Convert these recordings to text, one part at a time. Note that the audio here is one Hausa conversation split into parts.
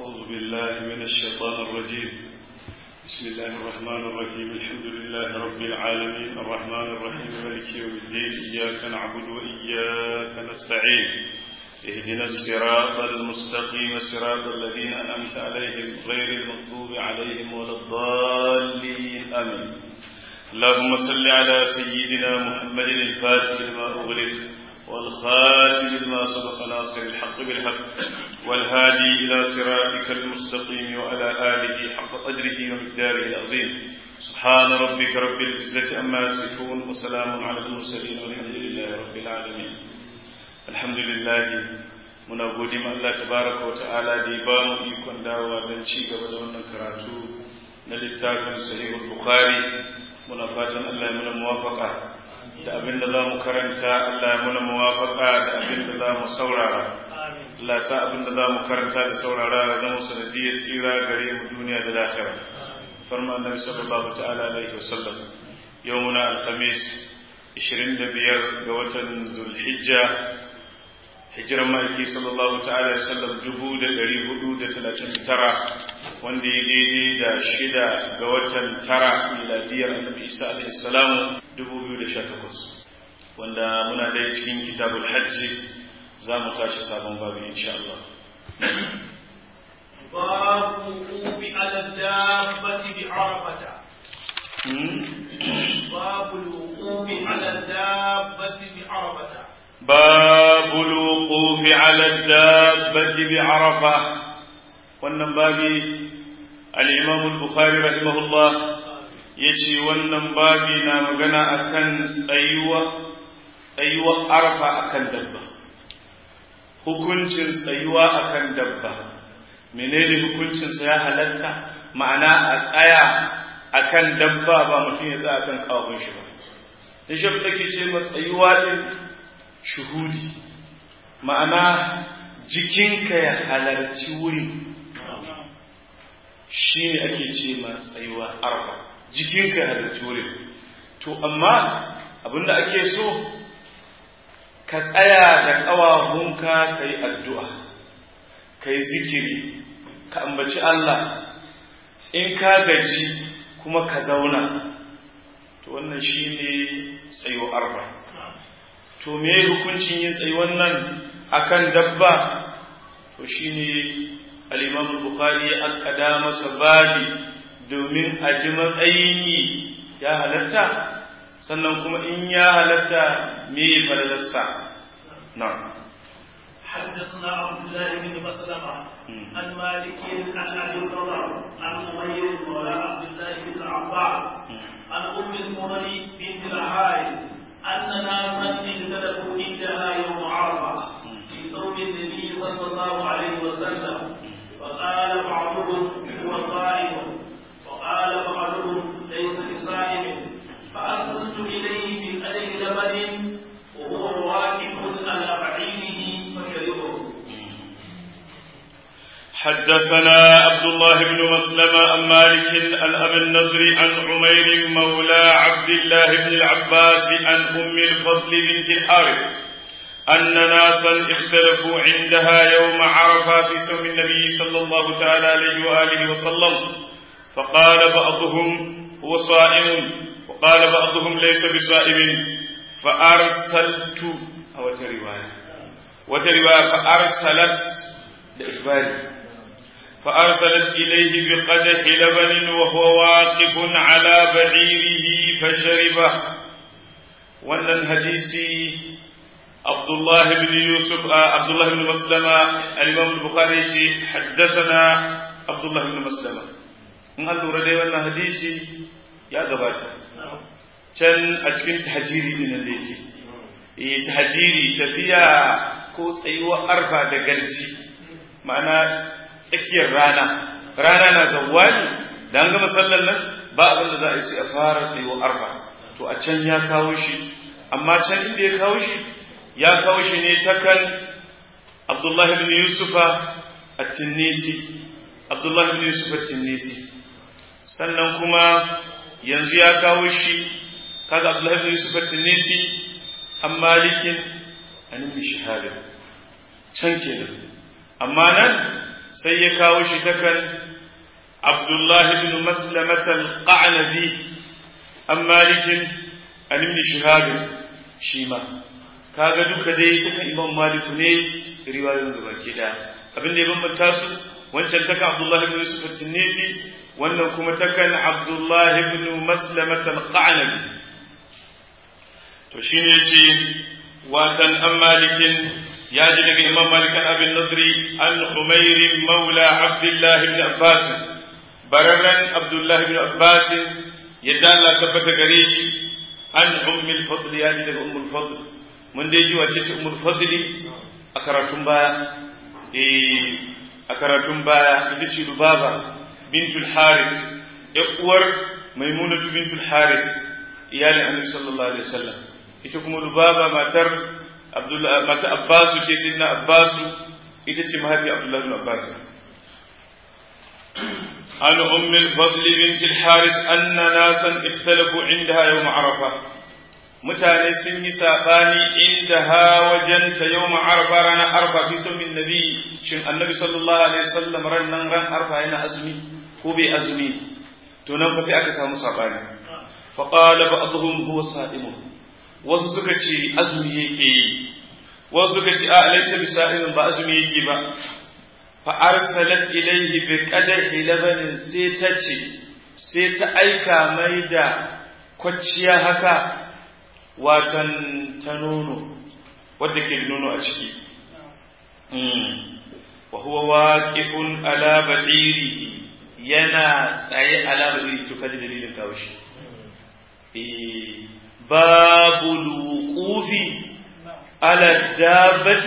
أعوذ بالله من الشيطان الرجيم. بسم الله الرحمن الرحيم. الحمد لله رب العالمين الرحمن الرحيم مالك يوم الدين. إياك نعبد وإياك نستعين. اهدنا الصراط المستقيم صراط الذين أنعمت عليهم غير المغضوب عليهم ولا الضالين آمين. اللهم صل على سيدنا محمد الفاتح لما أغلق والخاتم لما سبق ناصر الحق بالحق والهادي إلى صراطك المستقيم وعلى آله حق قدره ومقداره العظيم. سبحان ربك رب العزة عما يصفون وسلام على المرسلين والحمد لله رب العالمين. الحمد لله muna gode ma Allah tabaraka wa ta'ala da ya ba mu ikon dawowa don ci gaba da wannan karatu na littafin Sahihul Bukhari. Muna fatan Allah ya muna muwafaqa da abin da za mu karanta, Allah ya muna muwafaqa da abin da za mu saurara. Allah sa abin da za mu karanta da saurara ya zama sanadiyar tsira gare mu duniya da lahira. Farma Annabi sallallahu ta'ala alaihi wasallam. Yau muna Alhamis 25 ga watan Dhul-Hijja, hijiran ma'aiki sallallahu ta'ala alaihi wasallam 1439, wanda ya daidai da 6 ga watan 9 miladiyar Annabi Isa alaihi salam 2018, wanda muna da cikin kitabul hajji. za mu tashi sabon babu insha Allah. babu wuqufi ala dabbati bi arafata. babu wuqufi ala dabbati bi arafata. babu wuqufi ala dabbati bi arafa. wannan babi al-Imam al-Bukhari rahimahullah yace wannan babi na magana akan tsayuwa arafa akan dabba. Hukuncin tsayuwa akan dabba, menene hukuncinsa? ya halatta, ma'ana a tsaya akan dabba ba mutum ya tsaya akan kawun shi ba. da shi take ce tsayuwa din shuhudi, ma'ana jikinka ya halarci wuri, shi ne ake ce tsayuwa arfa, jikinka ya halarci wuri. To amma abinda ake so ka tsaya da ƙawahunka ka yi addu'a, ka yi zikiri, ka ambaci Allah. In ka gaji kuma ka zauna, to wannan shi ne tsayuwar arfa. To me hukuncin yin tsayuwar nan akan dabba? To shi ne al-Imam al-Bukhari ya akkada masa babi domin a ji matsayin yi ya halatta, sannan kuma in ya halatta me falalarsa. na'am. حدثنا عبد الله بن مسلمة عن مالك عن أبي النضر عن أمير مولى عبد الله بن العباس عن أم المني بنت الحارث أن ناسا اختلفوا عندها يوم عرفة في ثوب النبي صلى الله عليه وسلم، فقال بعضهم هو صائم وقال بعضهم ليس بصائم، فأرسلت إليه بقدر لبن وهو واقف على بعيره فكرهه. حدثنا عبد الله بن مسلمة عن مالك عن أبي النضر عن عمير مولى عبد الله بن العباس عن أم الفضل بنت الحارث أن ناسا اختلفوا عندها يوم عرفة في صوم النبي صلى الله تعالى عليه وآله وسلم، فقال بعضهم هو صائم وقال بعضهم ليس بصائم، فأرسلت فأرسلت لإخباري فأرسلت إليه بقدح لبن وهو واقف على بعيره فشربه. وأن الحديث عبد الله بن مسلمة الإمام البخاري حدثنا عبد الله بن مسلمة. قال له ردي وأن حديث يا غباتا can a cikin tahajiri din da yake tahajiri tafiya ko tsayuwar arfa da garji, ma'ana tsakiyar rana na zawwali da an gama sallar nan ba abin da za a yi sai a fara tsayuwar arfa. To a can ya kawo shi, amma can inda ya kawo shi ne ta kan Abdullahi ibn Yusuf at-Tinnisi, sannan kuma yanzu ya kawo shi kaga Abdullahi ibn Yusuf at-Tinnisi an Malikin an ibn Shihab can kenan. Amma nan sai ya kawo shi ta kan Abdullah ibn Maslamah al-Qa'nabi an Malikin an ibn Shihab shi ma kaga duka dai ta kan Imam Malik ne riwayoyin gaba ke da abin da ya bambanta su wancan ta kan Abdullah ibn Yusuf at-Tinnisi wannan kuma ta kan Abdullah ibn Maslamah al-Qa'nabi to shine yace watan an Malikin ya ji daga Imam Malik an Abi Nadri an Umayr maula Abdullah ibn Abbas bararran Abdullah ibn Abbas yadda Allah tabbata gare shi an Ummul Fadl ya ji daga Ummul Fadl mun dai ji wace ce Ummul Fadl a karatun baya ita ce Lubaba bintul Harith uwar Maimunatu bintul Harith iyalin Annabi sallallahu alaihi wasallam ita kuma Lubaba matar Abbasu ce sidna Abbasu ita ce mahaifi Abdullah ibn Abbas an Umm al-Fadl bint al-Haris anna nasan ikhtalafu indaha yawm Arafa mutane sun yi sabani indaha wajenta yawm Arafa ranar Arafa fi sumin nabi shin Annabi sallallahu alaihi wasallam ran Arafa yana azumi ko bai azumi to nan fa sai aka samu sabani fa qala ba'dhum huwa sa'imun wasu suka ce azumi yake yi wasu suka ce a laysa bisa'imin ba azumi yake ba fa arsalat ilayhi bi qadahi labanin sai ta aika mai da kwacciya haka watan ta nono wadda ke nono a ciki wa huwa waqifun ala badirihi yana tsaye ala badirihi to kaji dalilin kawo shi باب الوقوف على الدابة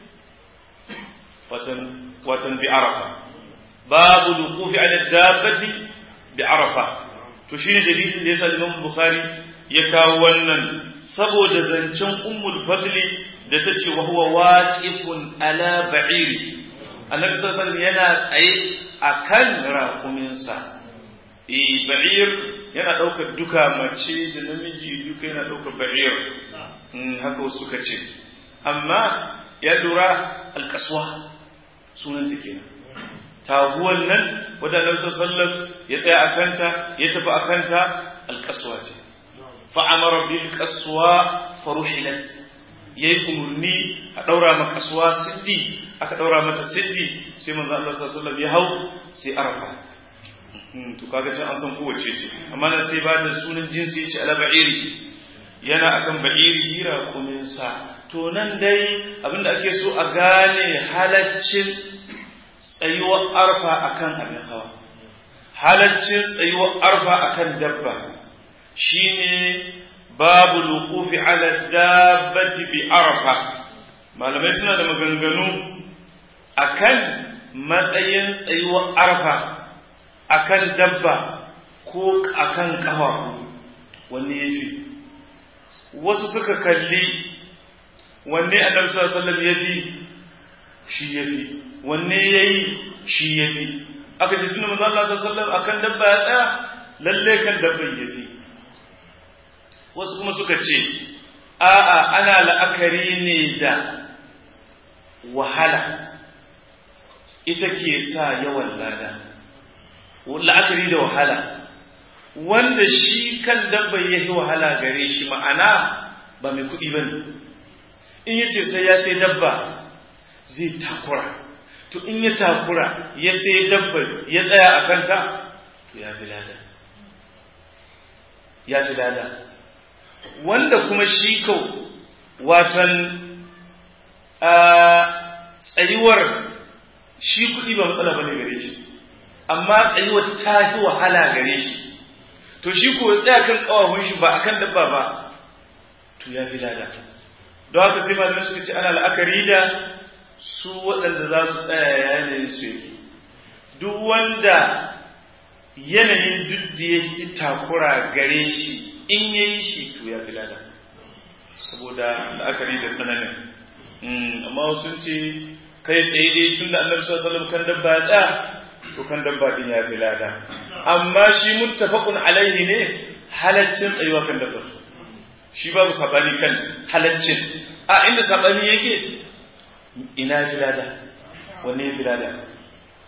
وتن بعرفة باب الوقوف على الدابة بعرفة تشير دليل ليس الإمام البخاري يكاونا سبو دزنشن أم الفضل دتتش وهو واقف على بعيره النبي صلى الله عليه وسلم يناس أي أكن راقمنسا ba'ir yana ɗaukar duka mace da namiji duka yana ɗaukar ba'ir haka wasu suka ce amma ya lura alƙaswa sunanta kenan taguwan nan wadda Annabi sallallahu ya tsaya a kanta ya tafi a kanta alƙaswa ce fa amara bil qaswa faruhilat yayi umurni a daura maka qaswa siddi aka daura mata siddi sai manzo Allah sallallahu ya hau sai arafa to kaga can an san kowace ce amma nan sai ba da sunan jinsi ce ala ba'iri yana akan ba'iri hira kumin sa to nan dai abinda ake so a gane halaccin tsayuwar arfa akan abin hawa halaccin tsayuwar arfa akan dabba shine babu luqufi ala dabbati bi arfa malamai suna da maganganu akan matsayin tsayuwar arfa akan dabba ko akan kafa wanne yafi wasu suka kalli wanne Annabi sallallahu alaihi wasallam yafi shi yafi wanne yayi shi yafi aka ce tunda manzo Allah sallallahu alaihi wasallam akan dabba ya tsaya lalle kan dabban yafi wasu kuma suka ce a'a ana la'akari ne da wahala ita ke sa yawan lada la'akari da wahala wanda shi kan dabba yayi wahala gare shi ma'ana ba mai kuɗi bane in yace sai ya sai dabba zai takura to in ya takura ya sai dabba ya tsaya a kanta to ya fi lada wanda kuma shi kau watan tsayuwar shi kuɗi ba matsala bane gare shi amma tsayuwar ta fi wahala gare shi to shi ko tsaya kan kawahun shi ba akan dabba ba to ya fi lada don haka sai malamai suka ce ana la'akari da su waɗanda za su tsaya yanayin su yake duk wanda yanayin duk da ya yi takura gare shi in ya yi shi to ya fi lada saboda la'akari da tsananin amma sun ce kai tsaye dai tun da annabi sallallahu alaihi wasallam kan dabba ya tsaya to kan dabba din ya fi lada amma shi muttafaqun alaihi ne halaccin tsayuwa kan dabba shi babu sabani kan halaccin a inda sabani yake ina fi lada wanne ya fi lada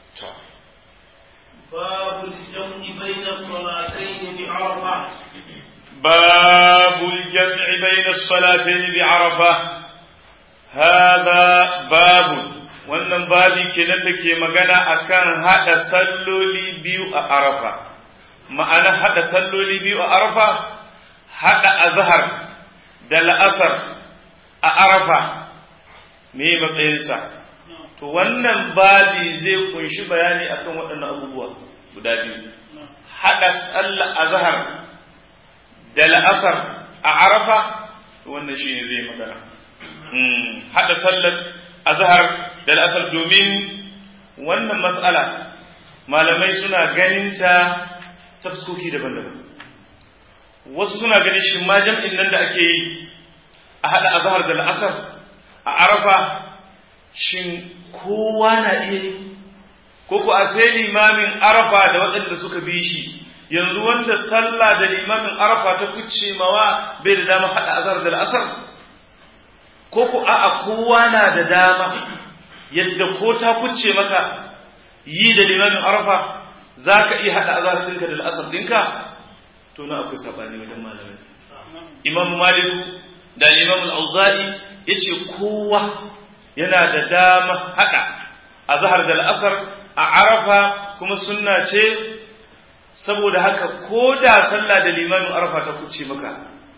باب الجمع بين الصلاتين بعرفة. باب الجمع بين الصلاتين بعرفة. هذا باب wannan babi kenan da ke magana akan hada salloli biyu a Arafa. Ma'ana hada salloli biyu a Arafa, hada azhar da la'asar a Arafa me matsayinsa. To wannan babi zai kunshi bayani akan waɗannan abubuwa guda biyu. Hada sallar azhar da la'asar a Arafa, wannan shine zai magana. Hada sallar azhar da la'asar, domin wannan mas'ala malamai suna ganin ta tafskoki daban-daban. Wasu suna ganin shi ma jam'in nan da ake yi a hada azhar da la'asar a Arafa, shin kowa na iya yi ko ko a sai limamin Arafa da waɗanda suka bi shi, yanzu wanda sallah da limamin Arafa ta kuce mawa bai da dama hada azhar da la'asar, ko ko a'a kowa na da dama yadda ko ta kuce maka yi da limamin Arafa zaka iya hada azhar ɗinka da la'asar ɗinka. To na akwai sabani wajen malamai. Imam Malik da Imam Al-Auza'i yace kowa yana da dama hada azhar da la'asar a Arafa, kuma sunna ce, saboda haka ko da sallah da limamin Arafa ta kuce maka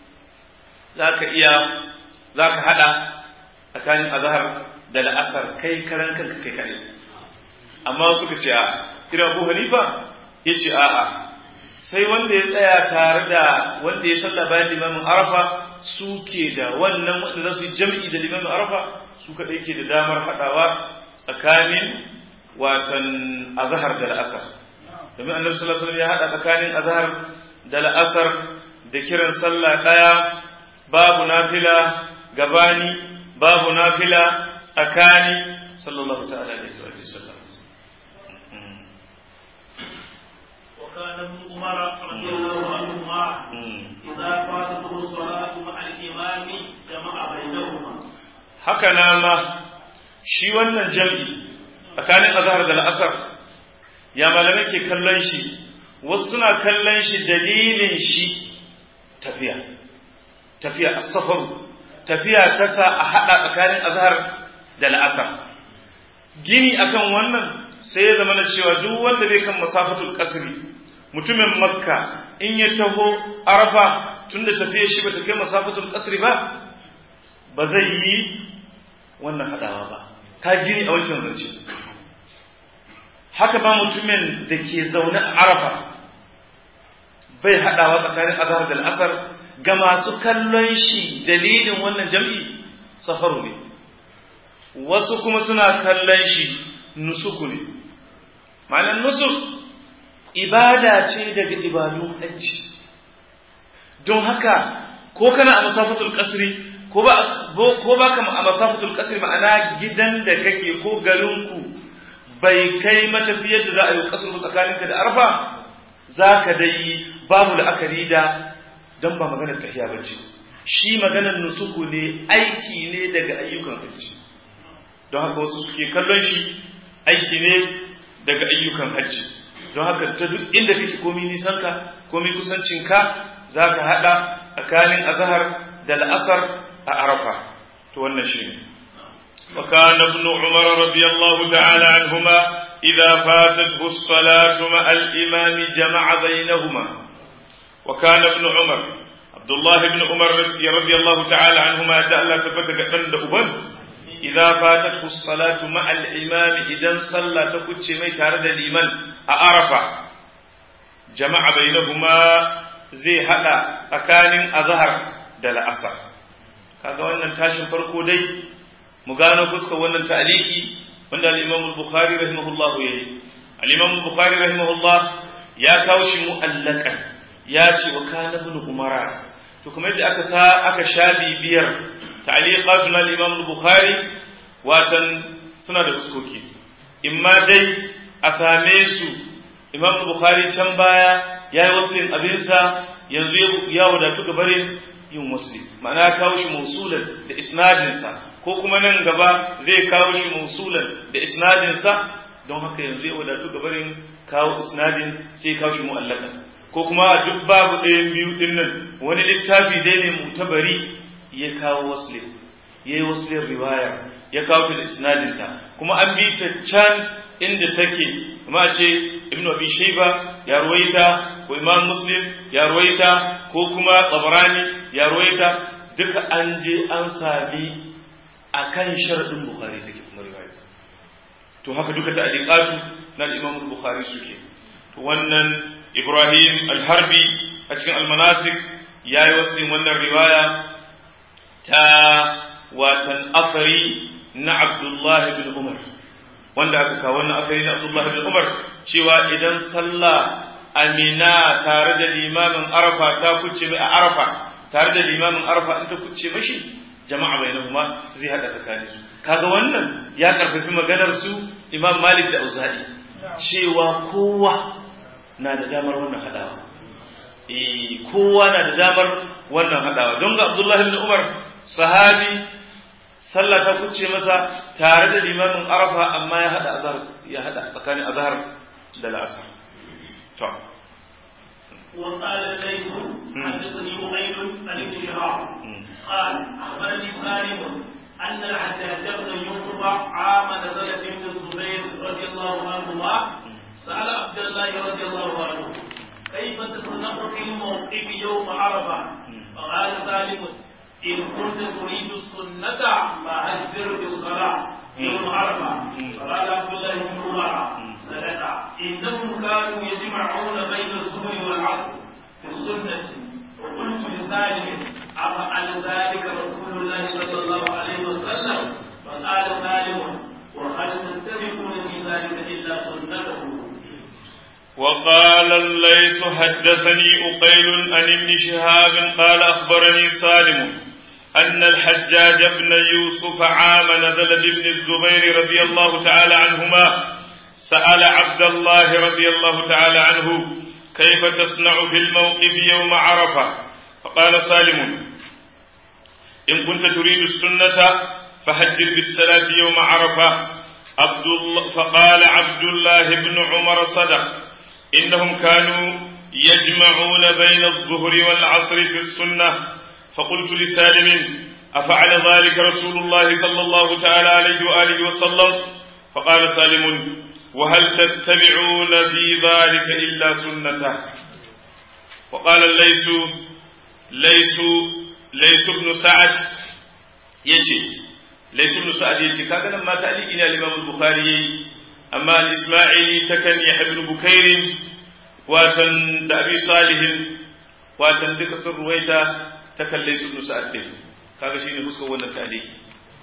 zaka hada tsakanin azhar da la'asar kai karan kanka kai kare. Amma suka ce a kira Abu Hanifa yace a'a, sai wanda ya tsaya tare da wanda ya salla bayan limamin Arafa suke da wannan, wanda za su yi jam'i da limamin Arafa su kaɗai ke da damar haɗawa tsakanin watan azhar da la'asar. Domin Annabi sallallahu alaihi wasallam ya haɗa tsakanin azhar da la'asar da kiran sallah ɗaya, babu nafila gabani, babu nafila tsakani, sallallahu ta'ala alaihi wa sallam. وكان ابن عمر رضي الله عنهما إذا فاتته الصلاة مع الإمام جمع بينهما. هكذا ما shi wannan jam'i tsakanin azhar da la'asar ya malamai ke kallon shi. Wasu suna kallon shi dalilin shi tafiya as-safaru, tafiya ta sa a hada tsakanin azhar da la'asar. Gini akan wannan sai ya zama na cewa duk wanda bai kan masafatul qasri, mutumin Makka in ya taho Arafa, tunda tafiyar shi bata kai masafatul qasri ba zai yi wannan hadawa ba. Ka gini a wancan zance. Haka ba mutumin da ke zaune a Arafa bai hadawa tsakanin azhar da al'asar. Ga masu kallon shi dalilin wannan jam'i safaru ne, wasu kuma suna kallon shi nusuku ne. Ma'anar nusuk ibada ce daga ibadun hajji. Don haka ko kana a masafatul qasri ko ba ka a masafatul qasri, ma'ana gidan da kake ko garinku bai kai matafiyar da za a yi kasar tsakaninka da Arafa, zaka dai babu la'akari da dan ba maganar tahiya bace. Shi maganar nusuku ne, aiki ne daga ayyukan hajji. Don haka wasu suke kallon shi aiki ne daga ayyukan hajji. Don haka ta duk inda kake komi nisanka komi kusancinka zaka hada tsakanin azhar da la'asar a Arafa. To wannan shi ne. Wa kana ibn Umar radiyallahu ta'ala anhuma idza fatathu as-salatu ma'a al-imam jama'a bainahuma. Wa kana ibn Umar, Abdullah ibn Umar radiyallahu ta'ala anhuma, da Allah tabbata ga dan da uban, idza fatathu as-salatu ma'a al-imam, idan sallah ta kuce mai tare da liman a Arafa, jama'a bainahuma, zai hada tsakanin azhar da la'asar. Kaga wannan tashin farko dai mu gano fuskar wannan ta'aliki wanda al-Imam al-Bukhari rahimahullah yayi. Al-Imam al-Bukhari rahimahullah ya kawo shi mu'allaqan, ya ce wa kana ibn Umara. To kuma yadda aka sha bibiyar ta'liqatun al-Imam al-Bukhari, watan suna da fuskoki. Imma dai a same su Imam al-Bukhari can baya yayi waslin abinsa, yanzu ya wadatu gabarin yin muslim, ma'ana kawo shi mausulan da isnadinsa, ko kuma nan gaba zai kawo shi mausulan da isnadinsa, don haka yanzu ya wadatu gabarin kawo isnadin sai kawo shi mu'allaka ko kuma a duk babu ɗayan biyu din nan wani littafi dai ne mutabari ya kawo waslin yayi waslin riwaya ya kawo ta da isnadin ta kuma an bi ta can inda take kuma a ce ibnu abi shayba ya ruwaita ko imam muslim ya ruwaita ko kuma tabarani ya ruwaita duka an je an sami akan sharadin bukhari take kuma riwayat to haka duka ta'liqatu na imam al-bukhari suke to wannan ibrahim al-harbi a cikin al-manasik yayi waslin wannan riwaya ta watan afari na abdullahi bin umar wanda aka kawo wannan afari na abdullahi bin umar cewa idan sallah amina tare da limamin arafa ta kuce mai a arafa tare da limamin arafa in ta kuce mashi jama'a bainahuma zai hada tsakanin su kaga wannan ya karfafi maganar su imam malik da auza'i cewa kowa na da damar wannan hadawa kowa na da damar wannan hadawa don ga abdullahi bin umar sahabi sallah ta kuce masa tare da limamin arafa amma ya hada tsakanin azhar da al'asr to وقال الليث حدثني أمير عن ابن شهاب قال أخبرني سالم أن الحجاج بن يوسف عام نزل ابن الزبير رضي الله عنهما سأل عبد الله رضي الله عنه كيف تصنع في الموقف يوم عرفة فقال سالم إن كنت تريد السنة فأجبر بالصلاة يوم عرفة فقال عبد الله بن عمر صدق إنهم كانوا يجمعون بين الظهر والعصر في السنة وقلت لسالم أفعل ذلك رسول الله صلى الله عليه وسلم فقال سالم وهل تتبعون في ذلك إلا سنته. وقال الليث حدثني أقيل عن ابن شهاب قال أخبرني سالم أن الحجاج بن يوسف عام نزل بابن الزبير رضي الله تعالى عنهما سأل عبد الله رضي الله تعالى عنه كيف تصنع في الموقف يوم عرفة فقال سالم إن كنت تريد السنة فهجر بالصلاة يوم عرفة فقال عبد الله بن عمر صدق إنهم كانوا يجمعون بين الظهر والعصر في السنة فقلت لسالم أفعل ذلك رسول الله صلى الله تعالى عليه وآله وسلم فقال سالم وهل تتبعون في ذلك إلا سنته. وقال ليس بن سعد يجي كان لما تعليقنا الإمام البخاري أما الإسماعيلي تكن يحيى بن بكير واتن أبي صالح واتن بك سر رويتا تكن ليس بن سعد kaga shine fuskar wannan ta'liqi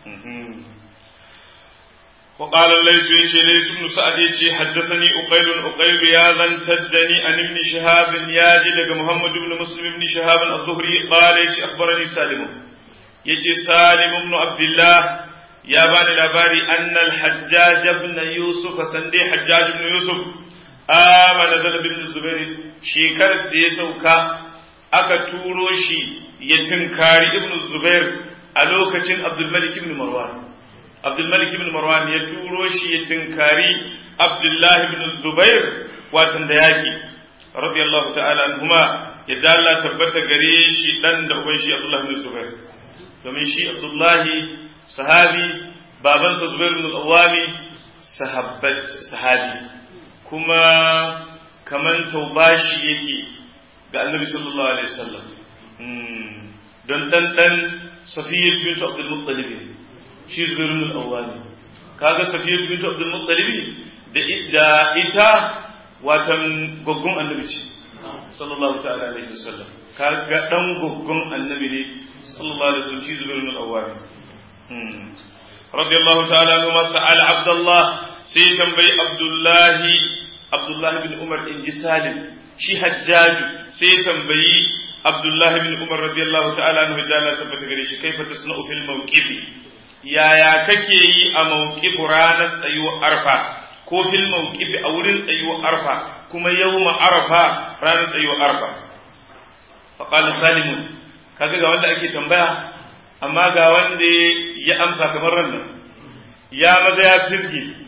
وقال الليث بن سعد حدثني أقيل يا ذن تدني عن ابن شهاب ياجي لك محمد بن مسلم بن شهاب الظهري قال أخبرني سالم سالم بن عبد الله يا بني لباري أن الحجاج بن يوسف سندي حجاج بن يوسف نزل بن الزبير شيكر دي سوكا aka turo shi ya tinkari ibn Zubair a lokacin Abdulmalik ibn Marwan. Abdulmalik ibn Marwan ya turo shi ya tinkari Abdullahi ibn Zubair watan da yaki radiyallahu ta'ala anhuma yadda Allah tabbata gare shi dan da uban shi Abdullahi ibn Zubair domin shi Abdullahi sahabi babansa Zubair ibn al-Awwami sahabi kuma kaman taubashi yake ga annabi sallallahu alaihi wasallam don dan Safiyyah bint Abdul Muttalib shi Zubair ibn al-Awwam kaga Safiyyah bint Abdul Muttalib da ita watan goggon annabi ce sallallahu ta'ala alaihi wasallam kaga dan goggon annabi ne sallallahu alaihi wasallam shi Zubair ibn al-Awwam radiyallahu ta'ala anhu ma sa'al Abdullah sai tambayi Abdullah bin Umar inji Salim shi Hajjaju sai tambayi Abdullah bin Umar radiyallahu ta'ala anhu da Allah tabbata gare shi kaifa tasna'u fil mawqif yaya kake yi a mawqif ranar tsayuwar arfa ko fil mawqif a wurin tsayuwar arfa kuma yawma arfa ranar tsayuwar arfa fa qala Salim kaga ga wanda ake tambaya amma ga wanda ya amsa kamar rannan ya maza ya fisge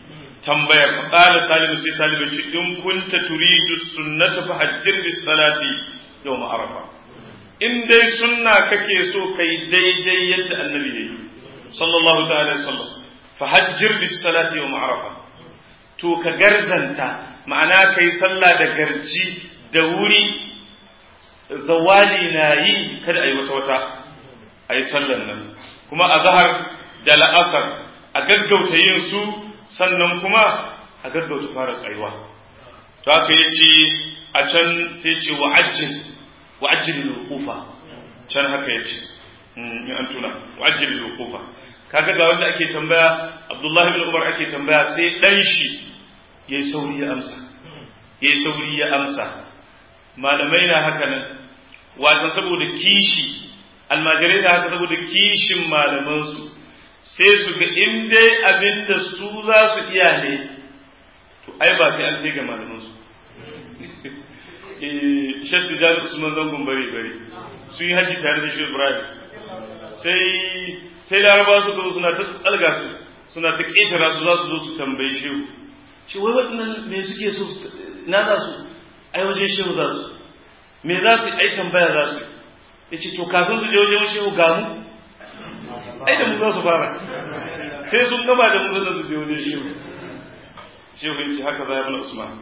tambaya fa qala salim sai salim ce in kunta turidu sunnata fa hajjir bis salati yawm arafa in dai sunna kake so kai daidai yadda annabi yayi sallallahu ta'ala alaihi wasallam fa hajjir bis salati yawm arafa to ka garzanta ma'ana kai sallah da garji da wuri zawali na yi kada ayi wata ayi sallan nan kuma azhar da la'asar a gaggauta yin su sannan kuma a gaggauta fara tsayuwa to haka yace a can sai ce wa'ajjil al-wuqufa can haka yace in an tuna wa'ajjil al-wuqufa kaga ga wanda ake tambaya Abdullah ibn Umar ake tambaya sai dan shi yayi sauri ya amsa malamai na haka nan wato saboda kishi almajirai da haka saboda kishin malamansu sai su ga in dai abin da su za su iya ne to ai ba sai an sai ga malamansu shaddi jari usman zangon bari sun yi hajji tare da shi ibrahim sai laraba su ga suna ta tsalga su suna ta ƙetara su za su zo su tambayi shehu shi wai waɗannan me suke so na za su ai wajen shehu za su me za su ai tambaya za su ya ce to kafin su je wajen shehu gamu ai da mu za su fara sai sun gama da mu zan su je wajen shehu ya ce haka za ibn usman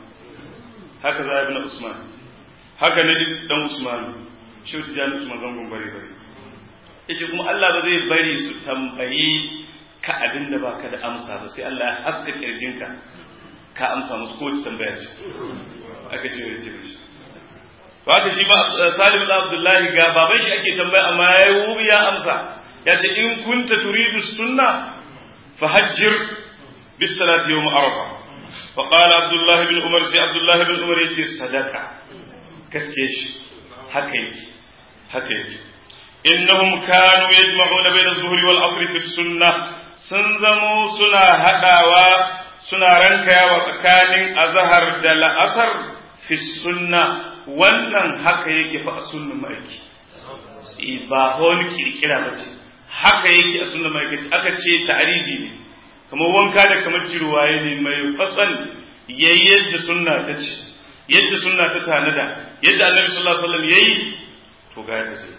haka ne dan usman shehu tijani usman zangon bari yace kuma Allah ba zai bari su tambayi ka abin da baka da amsa ba sai Allah ya haska kirjinka ka amsa musu ko ta tambaya ce aka ce yace shi to haka shi ba Salim ibn Abdullahi ga baban shi ake tambaya amma yayi ya amsa yace in kunta turidu sunna fahajjir bis salati yawm arafa fa qala Abdullah ibn Umar sai Abdullah ibn Umar yace sadaka gaske shi haka yake innahum kanu yajma'una bayna adh-dhuhri wal 'asri fi sunnah sun zamo suna hadawa suna rankayawa tsakanin azhar da la'asar fi sunnah wannan haka yake fa a sunnan ma'aiki ba wani kirkira ba ce haka yake a sunnan ma'aiki aka ce ta'ridi ne kamar wanka da kamar jirwaye ne mai fasan yayi yadda sunna ta ce yadda sunna ta tanada yadda annabi sallallahu alaihi wasallam yayi to ga ta ce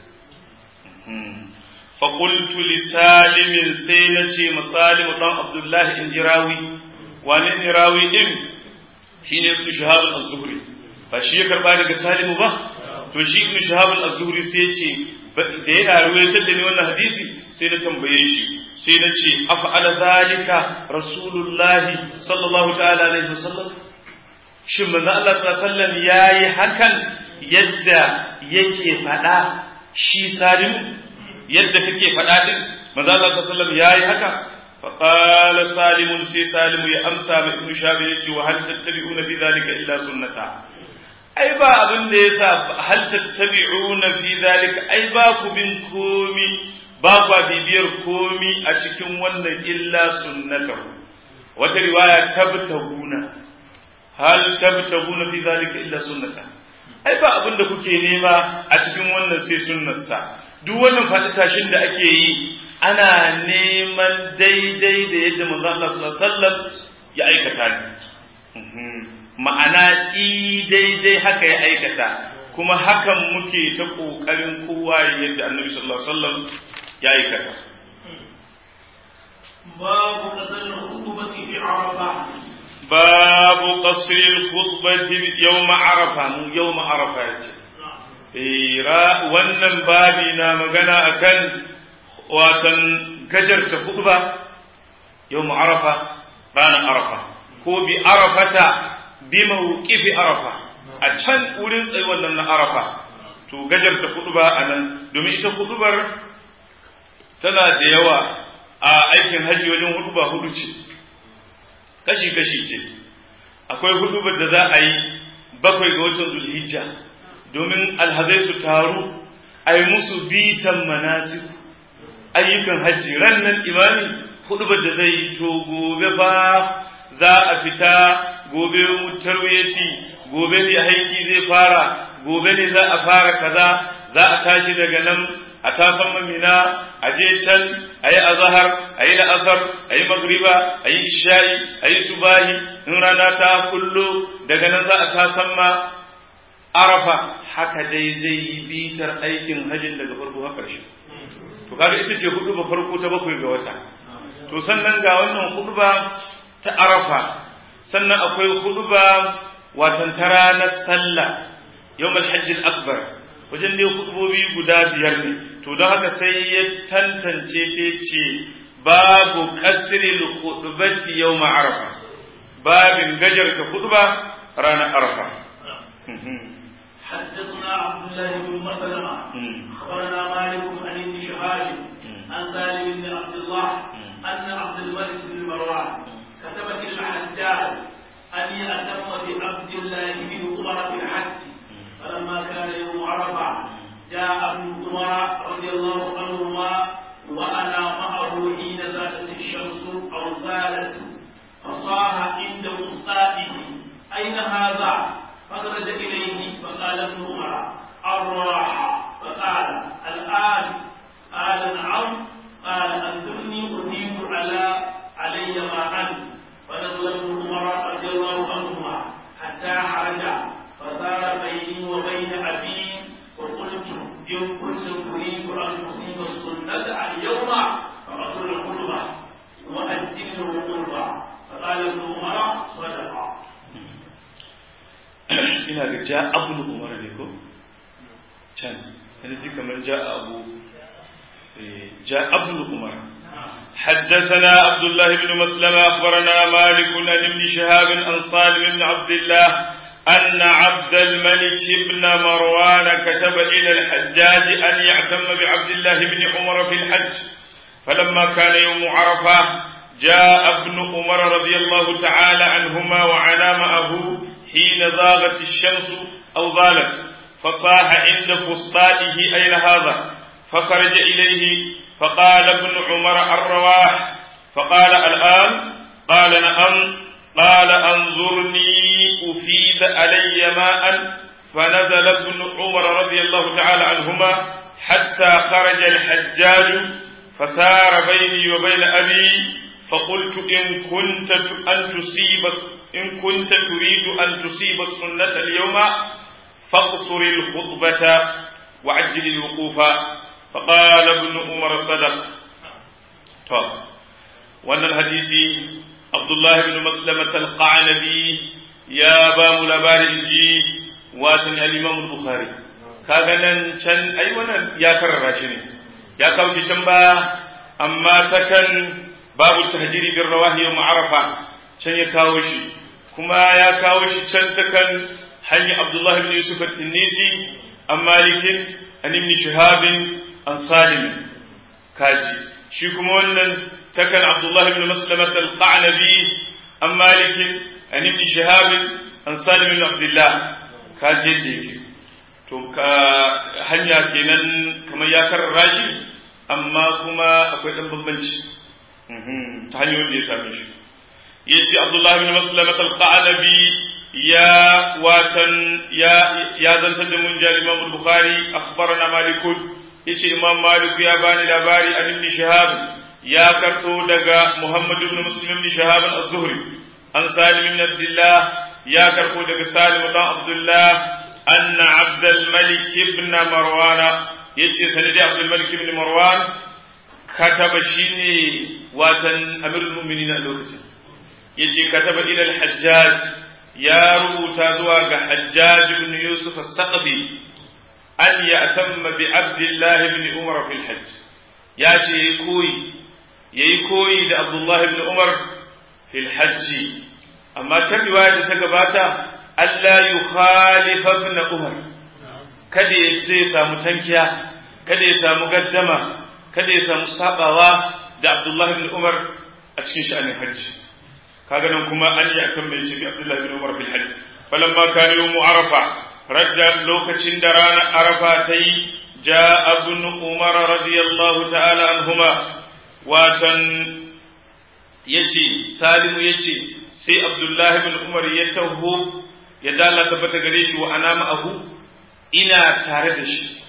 fa qultu li salim sai nace masalim dan abdullah injirawi wani injirawi din shine ibn shahab az-zuhri ba shi ya karba daga salimu ba to shi ibn shahab az-zuhri sai ce da yana ruwaitar da ni wannan hadisi sai na tambaye shi sai na ce afa'ala zalika rasulullahi sallallahu ta'ala alaihi wasallam shin manzo Allah sallallahu alaihi wasallam yayi hakan yadda yake fada shi salimu yadda kake fada din manzo Allah sallallahu alaihi wasallam yayi haka fa qala salimu sai salimu ya amsa ma ibn shahab yace wa hal tattabi'una fi zalika illa sunnata ai ba abin da yasa hal tattabi'una fi zalika ai ba ku bin komi ba ku bibiyar komi a cikin wannan illa sunnatahu wata riwaya tabtaguna hal tabtaguna fi zalika illa sunnata ai ba abin da kuke nema a cikin wannan sai sunnarsa duk wannan faɗi tashin da ake yi ana neman daidai da yadda manzo Allah sallallahu alaihi wasallam ya aikata ne ma'ana daidai haka ya aikata kuma hakan muke ta kokarin kowa yadda annabi sallallahu alaihi wasallam ya aikata babu qasr al-khutbati fi arafa babu qasr al-khutbati yawm arafa mu yawm arafa yace wannan babi na magana akan watan gajarta khutba yawm arafa ranar arafa ko bi arafata bi mawqifi arafa a can wurin tsayi wannan na arafa to gajarta khutba anan domin ita khutbar tana da yawa a aikin haji wajen khutba hudu ce kashi ce akwai khutbar da za a yi 7 ga watan Zulhijja domin alhazai su taru a yi musu bitan manasik ayyukan haji rannan imami khutbar da zai yi to gobe ba za a fita gobe tarwiyati gobe ne haiki zai fara gobe ne za a fara kaza za a tashi daga nan a tasan mamina a je can a yi azahar a yi la'asar a yi magriba a yi isha'i a yi subahi in rana ta kullo daga nan za a tasan ma arafa haka dai zai yi bitar aikin hajjin daga farko har ƙarshe to kaga ita ce hudu ba farko ta 7 ga wata to sannan ga wannan hudu ba ta arafa sannan akwai hudu ba watan ta ranar sallah yawmal hajjil akbar wajen dai hudubobi guda 5 ne to don haka sai ya tantance ta ce babu kasril khutbati yawm arafa babin gajarta khutba ranar arafa حدثنا عبد الله بن مسلمة أخبرنا مالك عن ابن شهاب عن سالم بن عبد الله أن عبد الملك بن مروان كتب إلى الحجاج أن يأتم بعبد الله بن عمر في الحج فلما كان يوم عرفة جاء ابن عمر رضي الله عنهما وأنا معه حين زالت الشمس أو زالت فصاح عند وسطائه أين هذا؟ فخرج إليه فقال ابن عمر الراحة فقال الآن قال نعم قال أنظرني أفيد علي ما أنت فنزل ابن عمر رضي الله عنهما حتى خرج فصار بيني وبين أبي وقلت إن كنت تريد أن تصيب السنة اليوم فأصل القربة وأجل القربة فقال ابن عمر صدق ina da ja abu umar ne ko can yana ji kamar ja abu umar حدثنا عبد الله بن مسلمة أخبرنا مالك عن ابن شهاب عن سالم بن عبد الله أن عبد الملك بن مروان كتب إلى الحجاج أن يعتم بعبد الله بن عمر في الحج فلما كان يوم عرفة جاء ابن عمر رضي الله تعالى عنهما وعلى معه حين زاغت الشمس أو زالت فصاح عند فسطائه أين هذا؟ فخرج إليه فقال ابن عمر الرواح فقال الآن؟ قال نعم قال أنظرني أفيد علي ماء فنزل ابن عمر رضي الله تعالى عنهما حتى خرج الحجاج فسار بيني وبين أبي فقلت إن كنت تريد أن تصيب السنة اليوم فاقصر الخطبة وعجل الوقوف فقال ابن عمر صدق طب وأن الحديث عبد الله بن مسلمة القعنبي يا بام لبارجي واتن الإمام البخاري كاغنن كان أي wannan ya karrara shi ne ya kawo shi can ba amma takan babu tahjiri bir rawahi yawm arafa can ya kawo shi kuma ya kawo shi can takan hanyar Abdullah ibn Yusuf at-Tinnisi an Malikin an ibn Shihab an Salim kaji shi kuma wannan takan Abdullah ibn Maslamah al-Qa'nabi an Malikin an ibn Shihab an Salim ibn Abdullah kaji da yake to hanya kenan kamar ya karrara shi amma kuma akwai dan bambanci ta hanyoyin da ya same shi yace Abdullah ibn Maslamah al-Qa'nabi ya zantar da mun jali Imam Bukhari akhbarana Malik yace Imam Malik ya bani labari an ibn Shihab ya karto daga Muhammad ibn Muslim ibn Shihab az-Zuhri an Salim ibn Abdullah ya karto daga Salim ibn Abdullah anna Abd al-Malik ibn Marwan yace sanadi Abd al-Malik ibn Marwan kataba shine watan Amirul Mu'minin a lokacin yace kataba ila al-Hajjaj ya rubuta zuwa ga Hajjaj ibn Yusuf as-Saqafi an ya'tamma bi Abdullah ibn Umar fi al-Hajj yace yayi koyi da Abdullah ibn Umar fi al-Hajj amma can riwaya da ta gabata Allah yukhalifa ibn Umar kada ya samu tankiya kada ya samu gaddama kada ya samu sabawa da Abdullah ibn Umar a cikin sha'anin hajji kaga nan kuma an yi akan mai ce bi Abdullah ibn Umar fil hajj falamma kana yawm arafa radda lokacin da ranar arafa tayi jaa ibn Umar radiyallahu ta'ala anhuma watan yace Salimu yace sai Abdullah ibn Umar ya taho ya dala tabbata gare shi wa ana ma'ahu ina tare da shi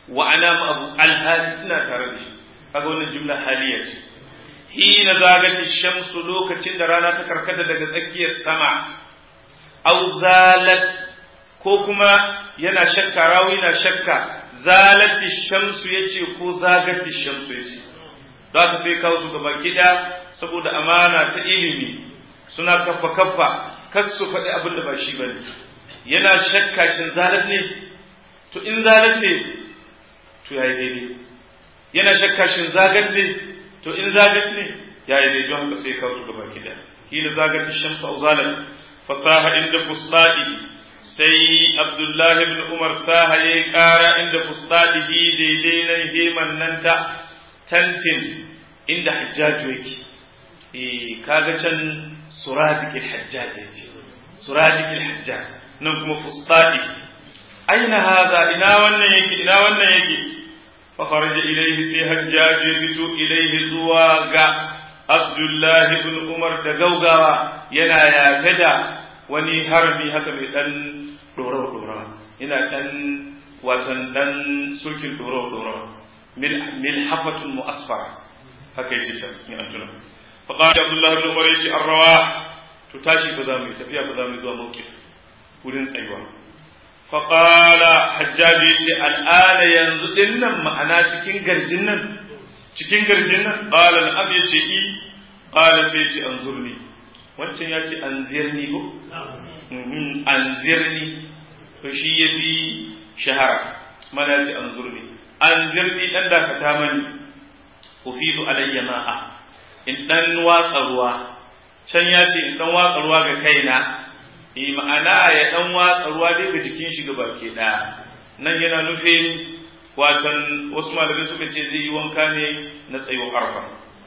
wa ana ma'ahu alhali ina tare da shi kaga wannan jumla haliya ce hina zagati shamsu lokacin da rana ta karkata daga tsakiyar sama aw zalat ko kuma yana shakka rawi na shakka zalati shamsu yace ko zagati shamsu yace za ka sai kawo su gaba kida saboda amana ta ilimi suna kaffa kaffa kas su faɗi abin da ba shi bane yana shakka shin zalat ne to in zalat ne to yayi daidai yana shakka shin zagat ne to in zagat ne yayi daidai don haka sai kawo su gaba kida kila zagati shamsu aw zalat fasaha inda fustadi sai Abdullahi ibn Umar saha yayi ƙara inda fustadihi daidai nan heman nan ta tantin inda hajjaju yake kaga can suradikil hajjaj yake suradikil hajjaj nan kuma fustadi aina hada ina wannan yake fa kharaja ilayhi sai hajjaj ya fito ilayhi zuwa ga Abdullahi ibn Umar da gaugawa yana yafe da wani harami haka mai dan dora yana dan watan dan sulkin dora milhafatun mu'asfara haka yace can ni an tuna fa qala Abdullah ibn Umar yace arwa to tashi ba za mu tafiya ba za mu zuwa mawqif wurin tsayuwa fa qala Hajjaj yace al'ana yanzu dinnan ma'ana cikin garjin nan qala al-ab yace qala sai yace anzurni wancan yace anzirni ko anzirni to shi yafi shahara mana yace anzurni anzirni dan dakata mani ufidu alayya ma'a in dan watsa ruwa can ya ce in dan watsa ruwa ga kaina ma'ana ya dan watsa ruwa dai ga jikin shi gaba ke daya nan yana nufin watan wasu malamai suka ce zai yi wanka ne na tsayo arfa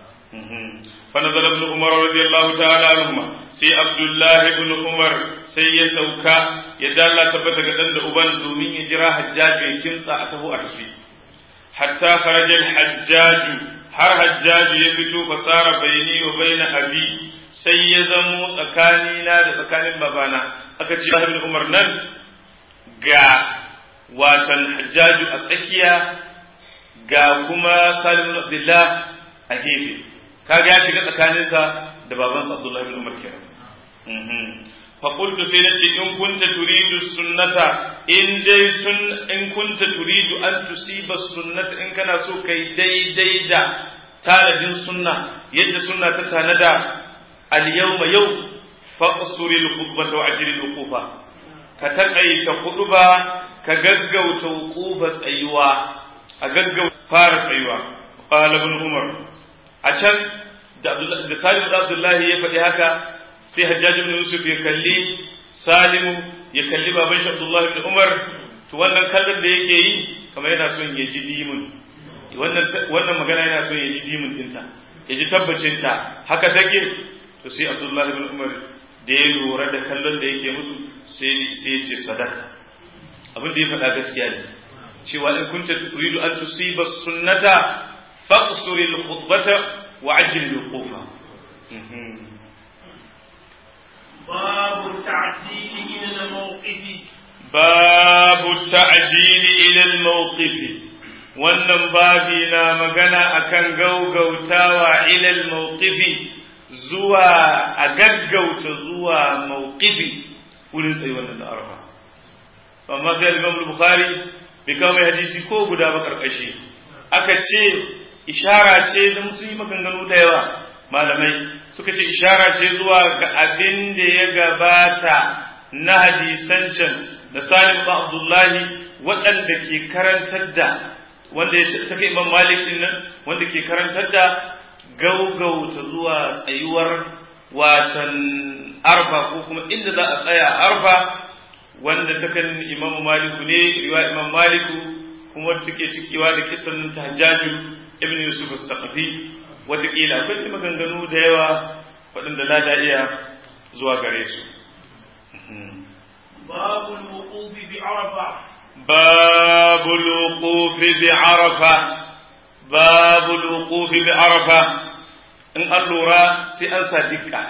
fa nazala ibn umar radiyallahu ta'ala anhuma sai abdullah ibn umar sai ya sauka ya dalla tabbata ga dan da uban domin ya jira hajjaji ya kimtsa a taho a tafi hatta kharaja al-hajjaj har hajjaj ya fito fasara bayni wa bayna abi sai ya zamo tsakani na da tsakanin babana aka ce ibn umar nan ga watan hajjaj a tsakiya ga kuma salim ibn abdullah a gefe kaga ya shiga tsakaninsa da babansa abdullah ibn umar kenan فقلت سيدتي إن كنت تريد السنة إن كنت تريد أن تصيب السنة إن كان سوك دي دا تالد السنة يد سنة تتاندى اليوم يوم فأصر الخطبة وعجل الوقوفة كتقعي كخطبة كغغو توقوف أيوة أغغو فارس أيوة قال ابن عمر عشان da Salim da Abdullahi ya faɗi haka sai Hajjaj ibn Yusuf ya kalli Salimu ya kalli baban shi Abdullah ibn Umar to wannan kallon da yake yi kamar yana son ya ji dimun wannan magana yana son ya ji dimun dinta ya ji tabbacin ta haka take to sai Abdullah ibn Umar da ya lura da kallon da yake musu sai ya ce sadaka abin da ya faɗa gaskiya ne cewa in kunta turidu an tusiba sunnata faqsur al-khutbata wa ajil al-wuqufa باب التعجيل إلى الموقف wannan babi na magana akan gaugautawa ilal mawqifi zuwa a gaggauta zuwa mawqifi wurin tsayi wannan arfa amma sai Imam Bukhari bai kawo mai hadisi ko guda ba karkashi aka ce ishara ce da musulmi maganganu da yawa malamai suka ce ishara ce zuwa ga abin da ya gabata na hadisan can da Salim ibn Abdullahi waɗanda ke karantar da wanda ya take Imam Malik din nan wanda ke karantar da gaugauta zuwa tsayuwar watan arfa ko kuma inda za a tsaya arfa wanda takan Imam Malik ne riwaya Imam Malik kuma take cikewa da kisan ta Hajjaj ibn Yusuf as-Saqafi wataƙila akwai maganganu da yawa waɗanda lada iya zuwa gare su. Babul wuqufi bi Arafa. Babul wuqufi bi Arafa. Babul wuqufi bi Arafa. In an lura sai an sa dikka.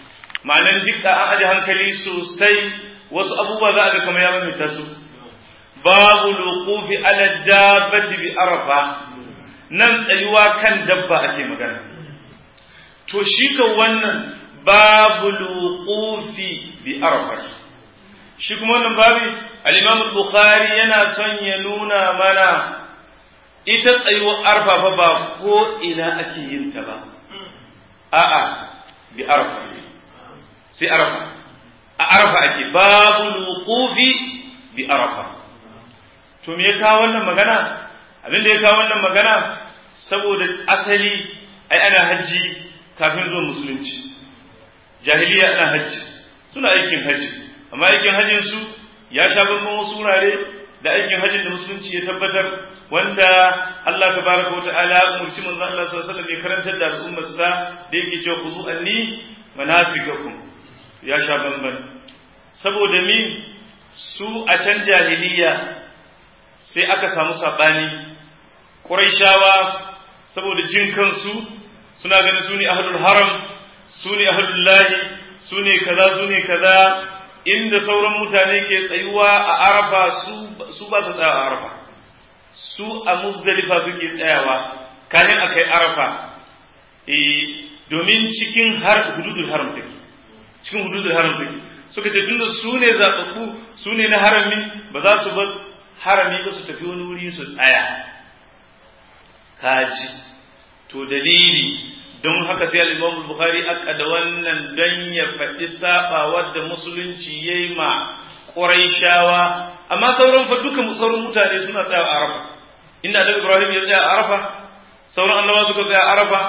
Ma'anan dikka an aje hankali sosai wasu abubuwa za a ga kamar ya mamita su. babu luqufi ala dabbati bi arafa nan tsayuwa kan dabba ake magana to shi ka wannan babu luqufi bi arafa shi kuma wannan babi al-Imam al-Bukhari yana son ya nuna mana ita tsayuwar arfa fa ba ko ina ake yin ta ba a'a bi arafa sai arafa a arafa ake babu luqufi bi arafa to me ya kawo wannan magana abin da ya kawo wannan magana saboda asali ai ana hajji kafin zuwa musulunci jahiliya ana hajji suna aikin hajji amma aikin hajjin su ya sha bambam wasu wurare da aikin hajjin da musulunci ya tabbatar wanda Allah tabaraka wa ta'ala ya umurci manzo Allah sallallahu alaihi wasallam ya karantar da al'ummar sa da yake cewa khuzu anni manasikakum ya sha bambam saboda mi su a can jahiliya sai aka samu sabani quraishawa saboda jin kansu suna ganin su ne ahlul haram su ne ahlul lahi su ne kaza inda sauran mutane ke tsayuwa a arafa su ba su tsaya a arafa su a muzdalifa suke tsayawa kafin akai arafa domin cikin hududul haram take cikin hududul haram take suka ce tunda su ne zaɓaɓɓu su ne na harami ba za su bar harami ba su tafi wani wuri su tsaya kaji to dalili don haka sai al-Imam al-Bukhari aka da wannan dan ya faɗi sabawar da musulunci yayi ma Quraishawa amma sauran fa duka sauran mutane suna tsaya a Arafa inda Annabi Ibrahim ya tsaya a Arafa sauran annabawa suka tsaya a Arafa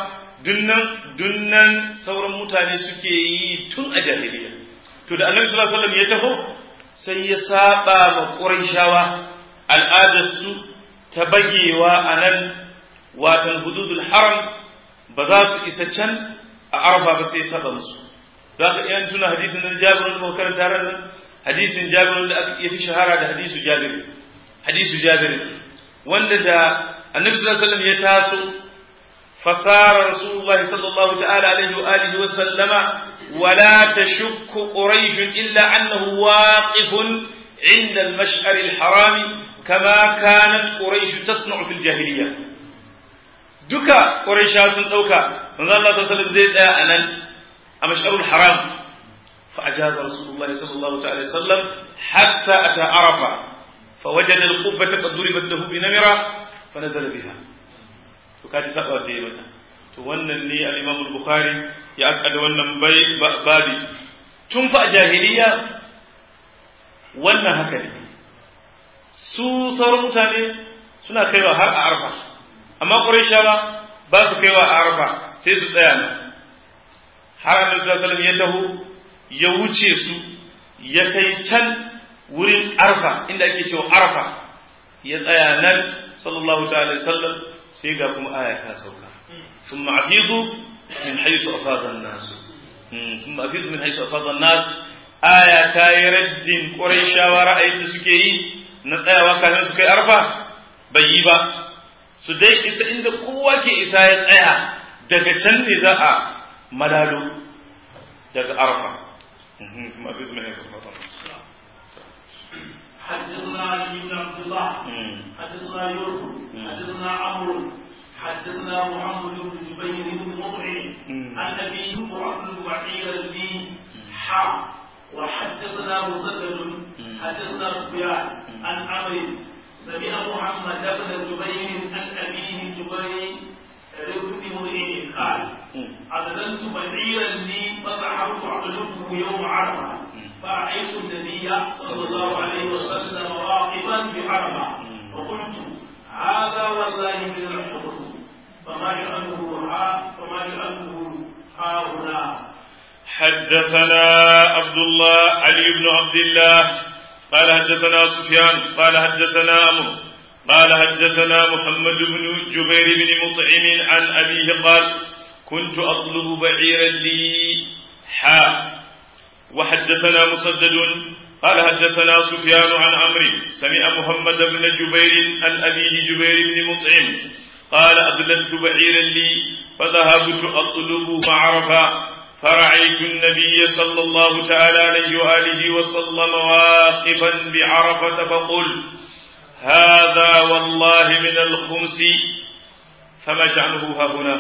dunnan sauran mutane suke yi tun a jahiliya to da Annabi sallallahu alaihi wasallam ya taho sai ya saba ma Quraishawa al'adarsu ta bagewa anan watan hududul haram ba za su isa can a arfa ba sai saba musu za ka iya tuna hadisin da Jabir da muka karanta ran hadisin Jabir da aka yi shahara da hadisu Jabir wanda da Annabi sallallahu alaihi wasallam ya taso fasara Rasulullahi sallallahu ta'ala alaihi wa alihi wa sallama wala tashukku quraish illa annahu waqifun inda al-mash'ar al-haram kama kanat quraish tasna'u fil jahiliyyah duka Quraysha sun dauka manzo Allah sallallahu alaihi wasallam zai tsaya anan a mash'arul haram fa ajaza rasulullahi sallallahu alaihi wasallam hatta ata arafa fa wajada al-qubbata qad duribat lahu bi namira fa nazala biha to kaji saba da yayi mata to wannan ne al-Imam al-Bukhari ya akada wannan babi tun fa jahiliya wannan haka ne su sauran mutane suna kaiwa har a arfa amma Qurayshawa ba su kaiwa a Arafa sai su tsaya nan har Annabi sallallahu alaihi wasallam ya taho ya wuce su ya kai can wurin Arafa inda ake cewa Arafa ya tsaya nan sallallahu ta'ala alaihi wasallam sai ga kuma aya ta sauka thumma afidu min haythu afada an-nas thumma afidu min haythu afada an-nas aya ta yi raddin Qurayshawa ra'ayin da suke yi na tsayawa kafin su kai Arafa bai yi ba su dai isa inda kowa ke isa ya tsaya daga can ne za a madalo daga arafa حدثنا علي بن عبد الله حدثنا يوسف حدثنا عمرو حدثنا محمد بن جبير بن مطعم عن ابي بن بعير بن وحدثنا مسدد حدثنا سفيان عن عمرو سمع محمد بن جبير عن أبيه جبير بن مريم قال أذنت بعيرا لي فذهبت أطلبه يوم عرفة فرأيت النبي صلى الله عليه وسلم واقفا بعرفة فقلت هذا والله من الحرص فما يعلمه ها هنا. حدثنا عبد الله علي بن عبد الله قال حدثنا سفيان قال حدثنا عمرو قال حدثنا محمد بن جبير بن مطعم عن أبيه قال كنت أطلب بعيرا لي وحدثنا مسدد قال حدثنا سفيان عن عمرو سمع محمد بن جبير عن أبيه جبير بن مطعم قال أدللت بعيرا لي فذهبت أطلبه فعرفا فرأيت النبي صلى الله تعالى عليه وآله وسلم واقفا بعرفة هذا والله من الخمس فما شأنه ها هنا.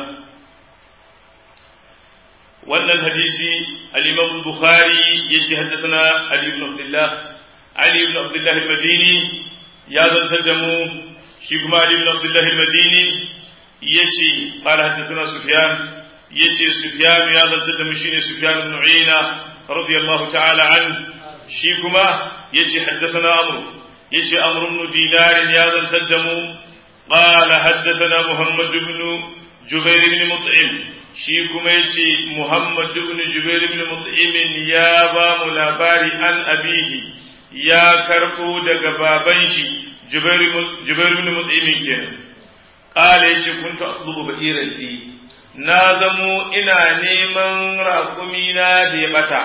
وأن الحديث الإمام البخاري يجي حدثنا علي بن عبد الله المديني يا ذا التدمو شيخ علي بن عبد الله المديني يجي قال حدثنا سفيان يجي سفيان يا ذا التدمو شيني سفيان بن عيينة رضي الله تعالى عنه شيكما يجي حدثنا يجي أمر بن دينار يا ذا التدمو قال حدثنا محمد بن جبير بن مطعم شيكما يجي محمد بن جبير بن مطعم يا با ملاباري عن أبيه يا كربو دغ بابنشي جبير بن مطعم كان قال يجي كنت أطلب بئيرا لي نازمو إنا نيمن راقمينا دي بتا